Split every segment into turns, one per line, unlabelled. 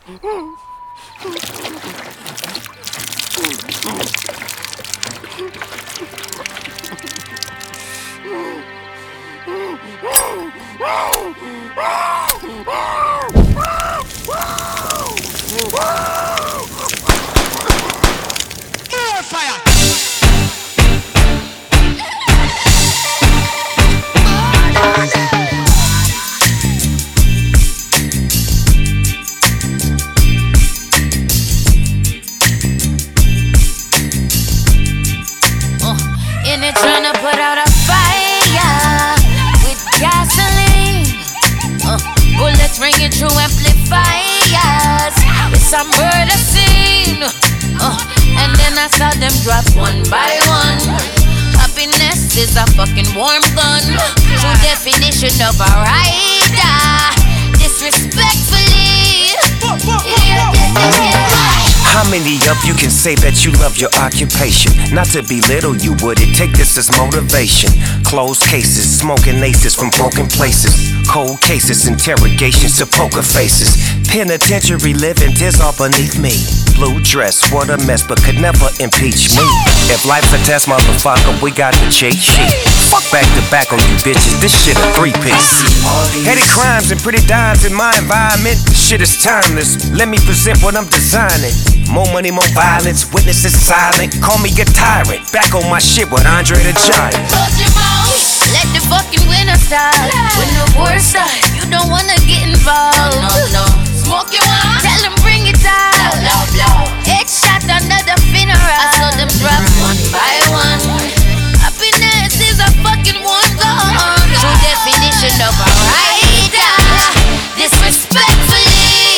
In it tryna put out a fire with gasoline. Bullets ringing through amplifiers. With some murder scene. And then I saw them drop one by one. Happiness is a fucking warm gun. True definition of a rider. Disrespectfully.
How many of you can say that you love your occupation? Not to belittle you, would it take this as motivation? Closed cases, smoking aces from broken places. Cold cases, interrogations to poker faces. Penitentiary living, tears all beneath me. Blue dress, what a mess, but could never impeach me. If life's a test, motherfucker, we got the cheat sheet. Fuck back to back on you bitches, this shit a three-piece. Petty crimes and pretty dimes in my environment. This shit is timeless, let me present what I'm designing. More money, more violence, witnesses silent. Call me a tyrant, back on my shit with Andre the Giant.
Close your mouth, let the fucking winner start. When the war start, you don't wanna get involved. No. Smoke your wine, tell them bring it out. Blow. Headshot, another funeral. I saw them drop one by one. Happiness is a fucking warm gun. True definition of a rider. Disrespectfully.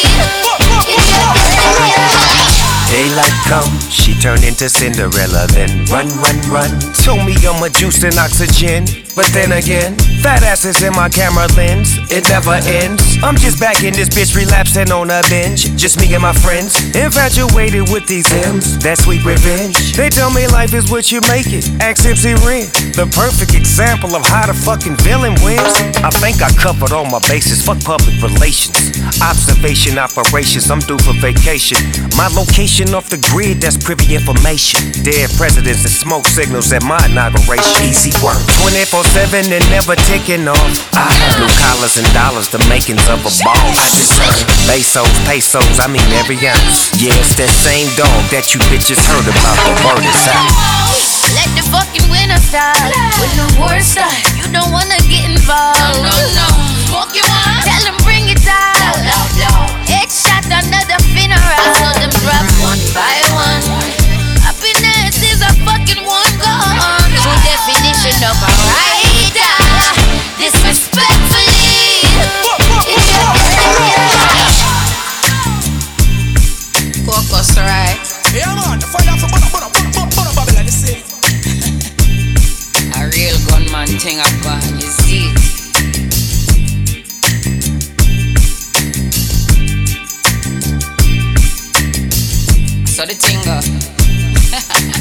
Daylight come, she turned into Cinderella. Then run. Told me I'm a juice and oxygen. But then again, fat asses in my camera lens, it never ends. I'm just back in this bitch relapsing on a binge. Just me and my friends, infatuated with these M's, that sweet revenge. They tell me life is what you make it, ask MC Ren. The perfect example of how the fucking villain wins. I think I covered all my bases, fuck public relations. Observation operations, I'm due for vacation. My location off the grid, that's privy information. Dead presidents and smoke signals at my inauguration. Easy work, 24/7 and never ticking off. I have blue collars and dollars, the makings of a boss. I just pesos, I mean every ounce. Yeah, it's that same dog that you bitches heard about. The word is out.
Let the fucking winner start. When the war start, you don't wanna get involved. No. Smoke your wine, tell them bring it out. Blow. Headshot, another funeral. I saw them drop one by one. Happiness is a fucking warm gun. True definition of a rider. Disrespectfully. Focus, right?
Yeah, man, the fire for Babylon, you see.
A real gunman thing I got, you see. So the thing go.